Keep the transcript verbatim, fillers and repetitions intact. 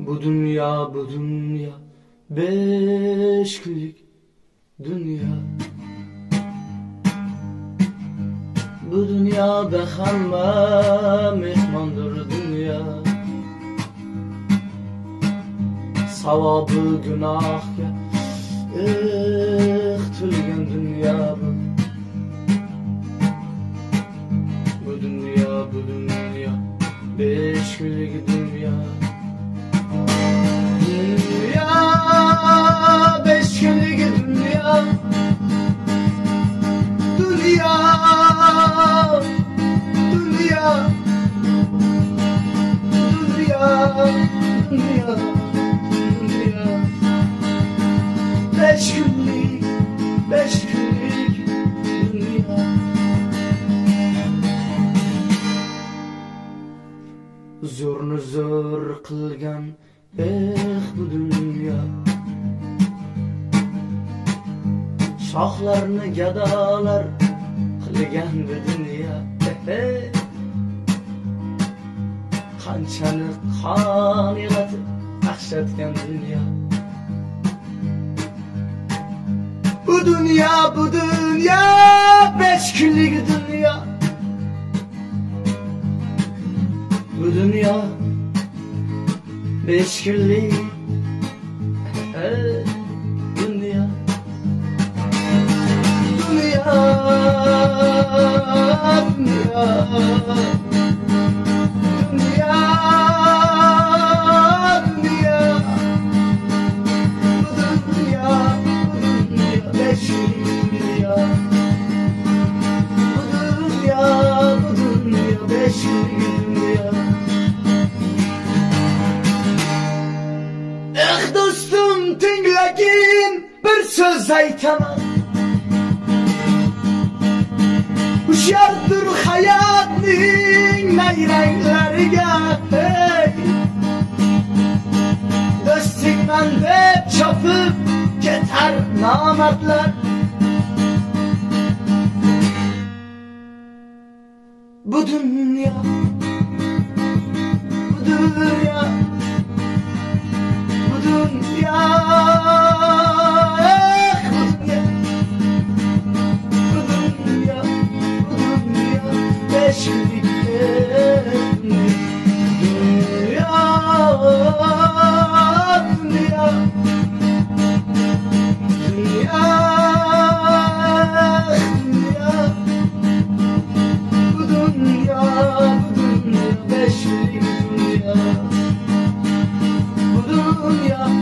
Bu dünya, bu dünya beş günlük dünya. Bu dünyada hamma mehmondur dünya. Savabı günahga iqtilgan dünya bu. Bu dünya, bu dünya beş günlük dünya. Dünya beş günlük dünya. Dünya, dünya, dünya, dünya, dünya. Beş günlük, beş günlük dünya. Zo'rni zo'r qilgan eh bu dünya. Shohlarni gadolar qilgan bu dünya. Qanchani qon yig'atib qaqshatgan dünya. Bu dünya, bu dünya beş kunlik dünya. Bu dünya beş kunlik dünya. Dünya, dünya, dünya, dünya. Bu dünya, bu dünya beş günlük dünya. Bu dünya, bu dünya beş günlük dünya. Eh dostum, tinglagin bir söz aytaman. Huşyardır hayatning nayranglariga, hey. Do'stingman deb chopib ketar nomardlar. Bu dünya, bu dünya, bu dünya, eh, bu dünya, bu dünya, beş günlük dünya, dünya, dünya, dünya. Bu dünya, bu dünya beş günlük dünya. Bu dünya